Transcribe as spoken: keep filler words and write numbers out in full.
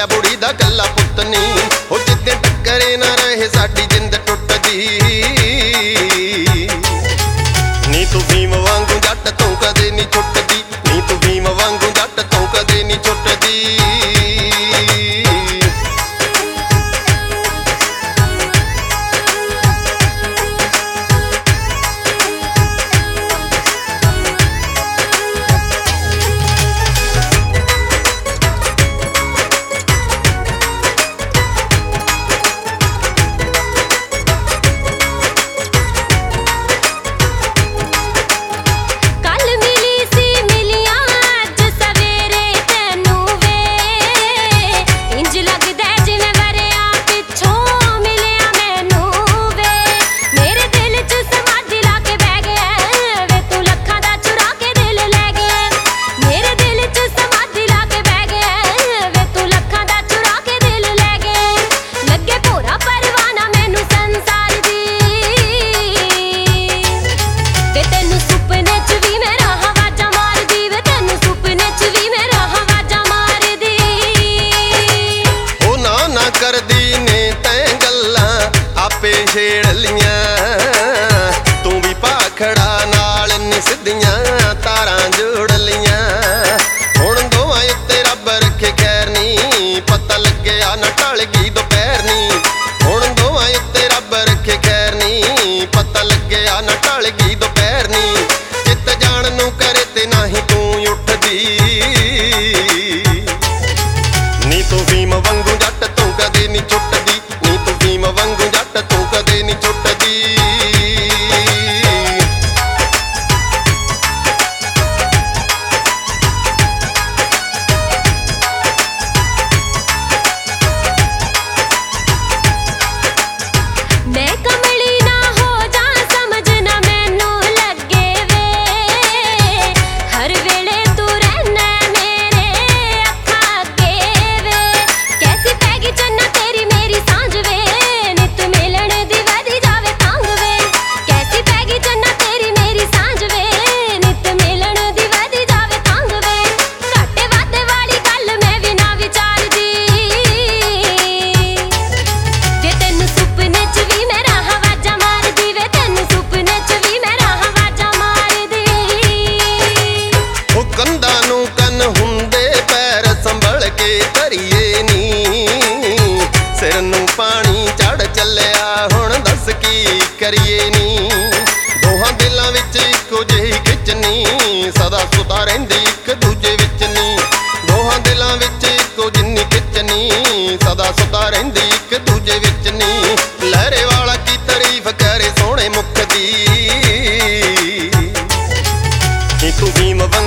पालिया बुढ़ी दा गल्ला पुत नी हो जिद्दे टक्करे ना रहे साडी जिंद टुटदी नी तू भीम वांगू जट तू कदे नी छुटदी नी तू भीम वांगू जट तू कदे नी छुटदी छेड़ लियां तू भी भाखड़ा नाल नी सिद्धियां तारां जोड़ लियां हुण दोवां उत्ते रब रखे खैर नी पता लग्या ना टल गई दोपहर नी हुण दोवां उत्ते रब रखे खैर नी पता लग्या ना टल गई दोपहर नी चित जान नूं करे ते नाही तू उठदी नी तू भीम वांगू जट तू कदे नी छुटदी नी तू भीम वांगू जट तू कदे नी छुटदी मैं कमली ना हो जा समझ ना मैनू लगे वे हर वेले तू रहना मेरे अखा अगे वे कैसी पैगी चन्ना तेरी मेरी सांझ वे नित मिलन दी वधी जावे तंग वे कैसी पैगी चन्ना तेरी मेरी सांझ वे नित मिलन दी वधी जावे तंग वे घाटे वादे वाली गल मैं भी ना विचारदी जे तैनू सुपने च भी मैं राह वाजा मारदी वे तैनू सुपने च भी मैं राह वाजा मारदी ओ कंधां नूं कन हुंदे पैर संभल के धरीए नी सिर नूं पानी चढ़ चलिया हुण दस की करिए नी दोहां दिलां विच इक्को जिही खिचनी सदा सुता रहिंदी इक दूजे विच नी दोहां दिलां विच इक्को जिन्नी खिचनी सदा सुता रहिंदी इक दूजे विच नी लहरे वाला की तारीफ करे सोहणे मुख दी नी तू भीम